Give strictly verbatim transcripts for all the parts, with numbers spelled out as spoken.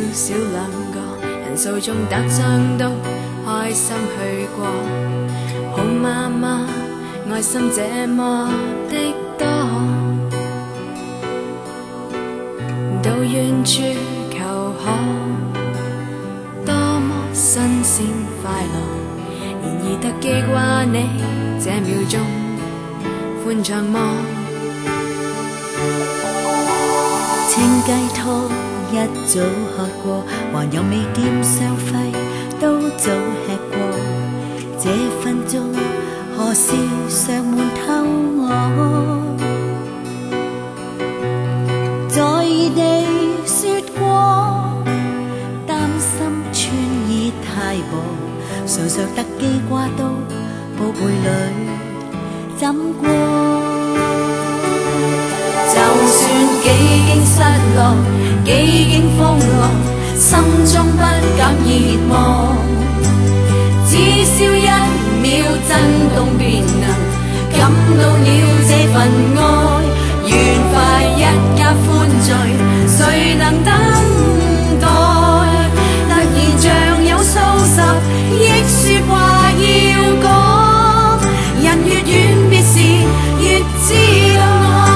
少兩個，人數中得獎都開心去過。好媽媽，愛心這麼的多，到遠處求可，多麼新鮮快樂。然而特記掛你這秒鐘歡暢麼？ 清雞湯一早喝過，還有味店雙輝都早吃過。這分鐘何時常瞞透我？在異地說過，擔心穿衣太薄，常常特記掛到寶貝裏枕過。 就算幾經失落，幾經風浪，心中不敢熱望。只消一秒震動，便能感到了這份愛。愉快一家歡聚，誰能等待？突然像有數十億説話要講，人越遠別時越知道愛。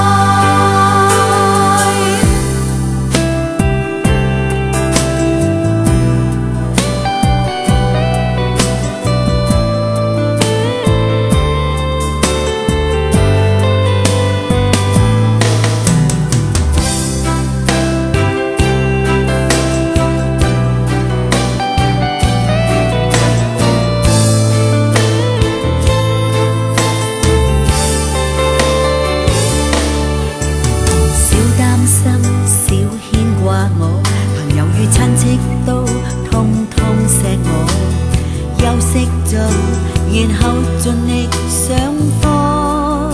然後盡力上課，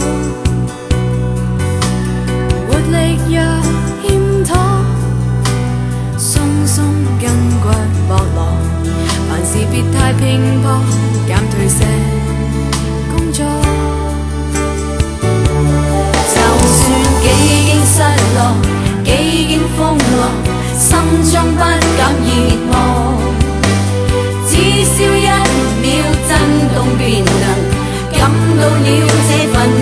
活力若欠妥，鬆鬆筋骨膊落，凡事別太拼搏，減退些工作。就算幾經失落，幾經風浪，心中不敢熱望。只消一秒震動，便能感到了這份